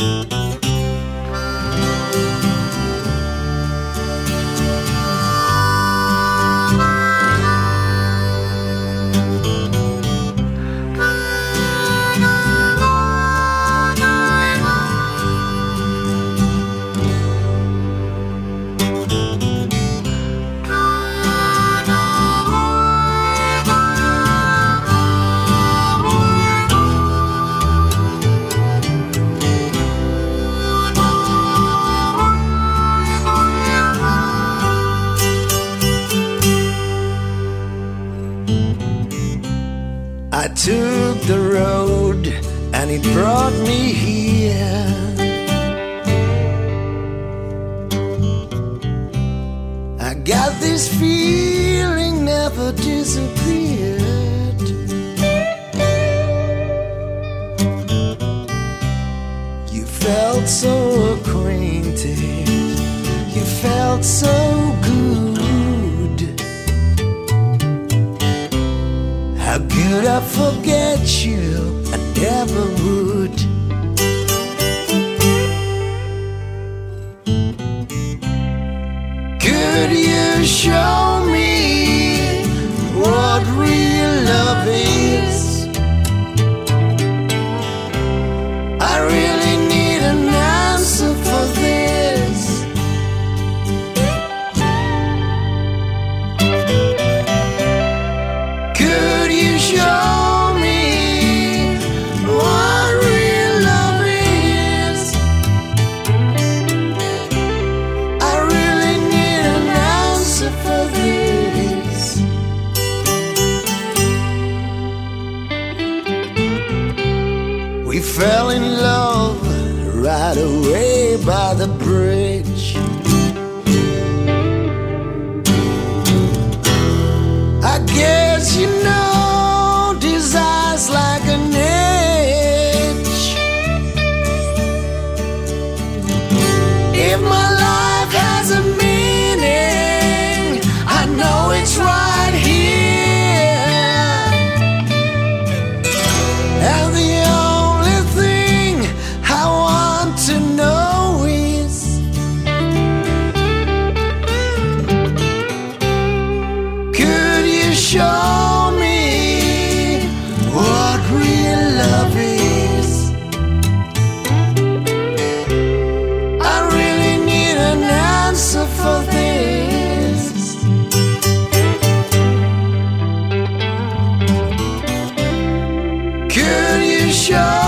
I took the road and it brought me here. I got this feeling never disappeared. You felt so acquainted, you felt so good. How could I forget you? I never would. Could you show me what real love is? I really need an answer for this. Could you show me what real love is? I really need an answer for this. We fell in love right away by the bridge. I guess you know desire's like an itch. If my life has a meaning, I know it's right here. And the only thing I want to know is, could you show me what real love is? I really need an answer for this. Could you show